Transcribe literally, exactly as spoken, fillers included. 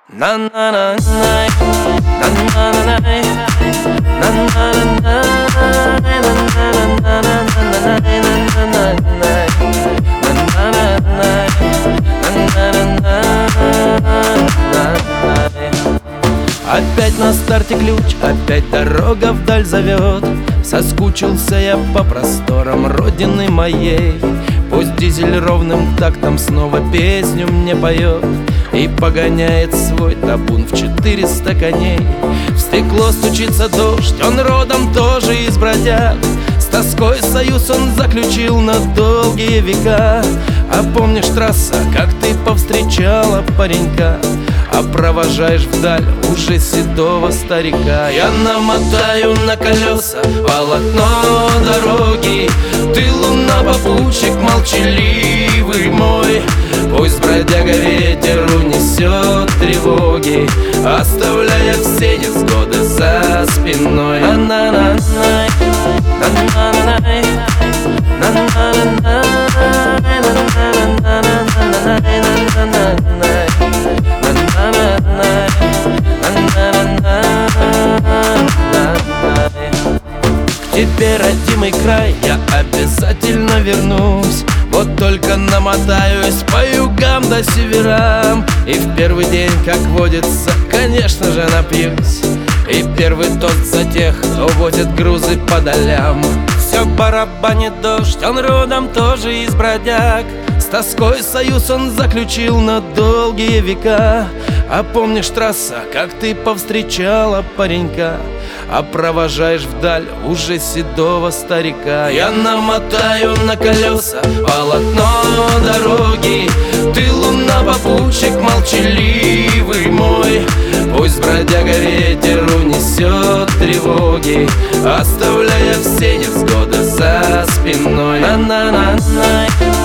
На на на на на на на Опять на старте ключ, опять дорога вдаль зовет. Соскучился я по просторам родины моей. Пусть дизель ровным тактом снова песню мне поет и погоняет свой табун в четыреста коней. В стекло стучится дождь, он родом тоже из бродяг. С тоской союз он заключил на долгие века. А помнишь, трасса, как ты повстречала паренька, а провожаешь вдаль уже седого старика. Я намотаю на колеса полотно дороги. Ты луна-попутчик молчаливый мой. Пусть бродяга ветер унесет тревоги, оставляя все невзгоды за спиной. На-на-на-най, на-на-на-най, на-на-на-най, к тебе, родимый край, я обязательно вернусь. Вот только намотаюсь по югам да северам, и в первый день, как водится, конечно же напьюсь. И первый тост за тех, кто возит грузы по долям. Все барабанит дождь, он родом тоже из бродяг. С тоской союз он заключил на долгие века. А помнишь, трасса, как ты повстречала паренька, а провожаешь вдаль уже седого старика. Я намотаю на колеса полотно дороги. Ты луна-попутчик молчаливый мой. Пусть бродяга ветер унесет тревоги, оставляя все невзгоды за спиной. На-на-на-най,